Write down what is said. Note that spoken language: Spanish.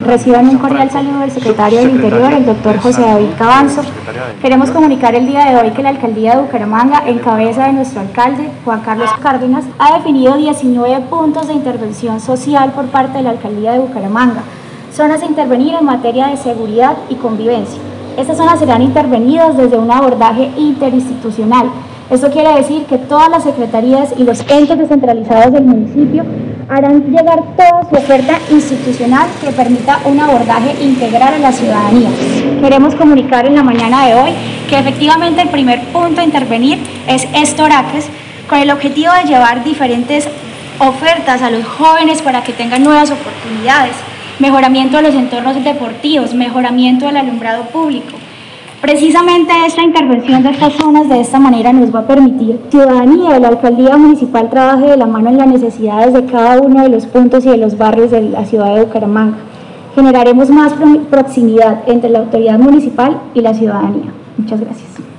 Reciban un cordial saludo del secretario del Interior, el doctor José David Cabanzo. Queremos comunicar el día de hoy que la Alcaldía de Bucaramanga, en cabeza de nuestro alcalde, Juan Carlos Cárdenas, ha definido 19 puntos de intervención social por parte de la Alcaldía de Bucaramanga. Zonas a intervenir en materia de seguridad y convivencia. Estas zonas serán intervenidas desde un abordaje interinstitucional. Esto quiere decir que todas las secretarías y los entes descentralizados del municipio harán llegar toda su oferta institucional que permita un abordaje integral a la ciudadanía. Queremos comunicar en la mañana de hoy que efectivamente el primer punto a intervenir es Estoraques, con el objetivo de llevar diferentes ofertas a los jóvenes para que tengan nuevas oportunidades, mejoramiento de los entornos deportivos, mejoramiento del alumbrado público. Precisamente esta intervención de estas zonas de esta manera nos va a permitir que la ciudadanía de la alcaldía municipal trabaje de la mano en las necesidades de cada uno de los puntos y de los barrios de la ciudad de Bucaramanga. Generaremos más proximidad entre la autoridad municipal y la ciudadanía. Muchas gracias.